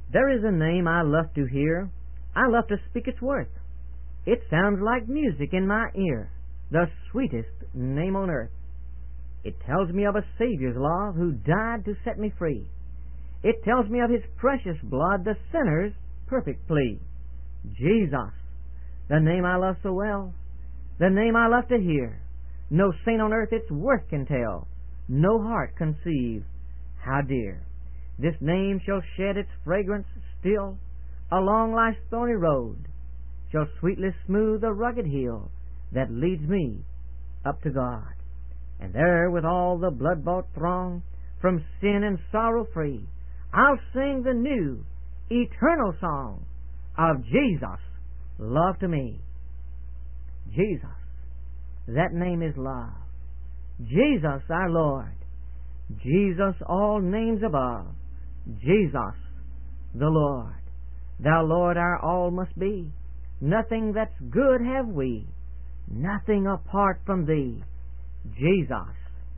There is a name I love to hear. I love to speak its worth. It sounds like music in my ear, the sweetest name on earth. It tells me of a Savior's love who died to set me free. It tells me of His precious blood, the sinner's perfect plea. Jesus, the name I love so well, the name I love to hear. No saint on earth its worth can tell, no heart conceive how dear. This name shall shed its fragrance still along life's thorny road, shall sweetly smooth the rugged hill that leads me up to God. And there with all the blood-bought throng, from sin and sorrow free, I'll sing the new, eternal song of Jesus, love to me. Jesus, that name is love. Jesus, our Lord. Jesus, all names above. Jesus, the Lord. Thou, Lord, our all must be. Nothing that's good have we, nothing apart from Thee. Jesus,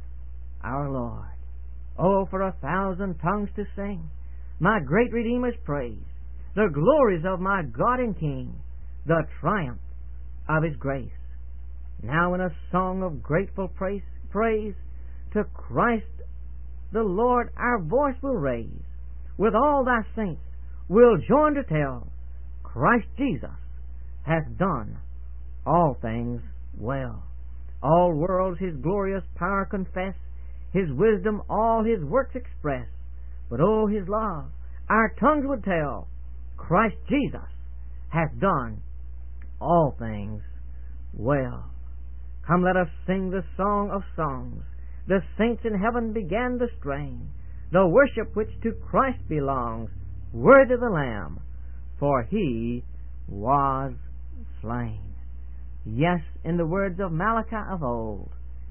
our Lord. Oh, for 1,000 tongues to sing my great Redeemer's praise, the glories of my God and King, the triumph of His grace. Now in a song of grateful praise to Christ the Lord our voice will raise. With all Thy saints we'll join to tell, Christ Jesus hath done all things well. All worlds His glorious power confess, His wisdom all His works express. But oh, His love our tongues would tell, Christ Jesus hath done all things well. Come, let us sing the song of songs. The saints in heaven began the strain, the worship which to Christ belongs, worthy the Lamb, for He was slain. Yes, in the words of Malachi of old,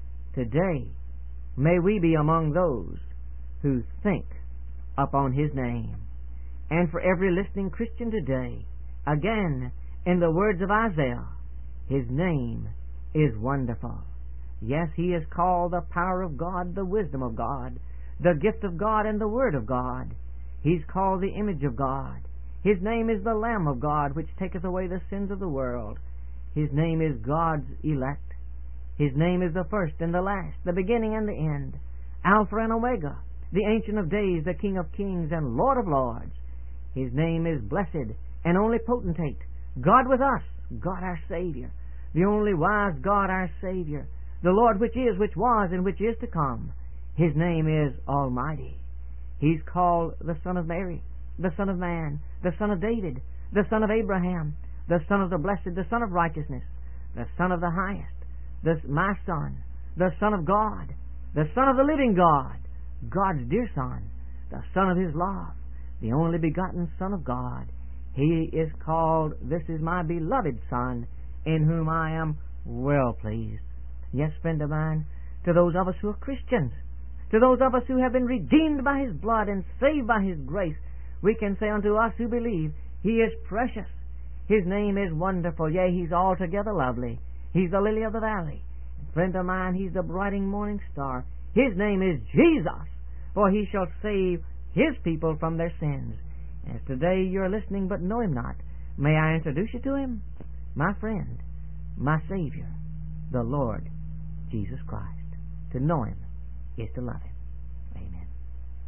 today may we be among those who think upon His name. And for every listening Christian today, again, in the words of Isaiah, His name is wonderful. Yes, He is called the power of God, the wisdom of God, the gift of God, and the Word of God. He's called the image of God. His name is the Lamb of God, which taketh away the sins of the world. His name is God's elect. His name is the first and the last, the beginning and the end, Alpha and Omega, the Ancient of Days, the King of Kings and Lord of Lords. His name is Blessed and Only Potentate, God with us, God our Savior, the only wise God our Savior, the Lord which is, which was, and which is to come. His name is Almighty. He's called the Son of Mary, the Son of Man, the Son of David, the Son of Abraham, the Son of the Blessed, the Son of Righteousness, the Son of the Highest, my Son, the Son of God, the Son of the living God, God's dear Son, the Son of His love, the only begotten Son of God. He is called, This is my beloved Son, in whom I am well pleased. Yes, friend of mine, to those of us who are Christians, to those of us who have been redeemed by His blood and saved by His grace, we can say unto us who believe, He is precious. His name is wonderful. Yea, He's altogether lovely. He's the lily of the valley. Friend of mine, He's the brightening morning star. His name is Jesus, for He shall save His people from their sins. As today you're listening but know Him not, may I introduce you to Him? My friend, my Savior, the Lord Jesus Christ. To know Him is to love Him.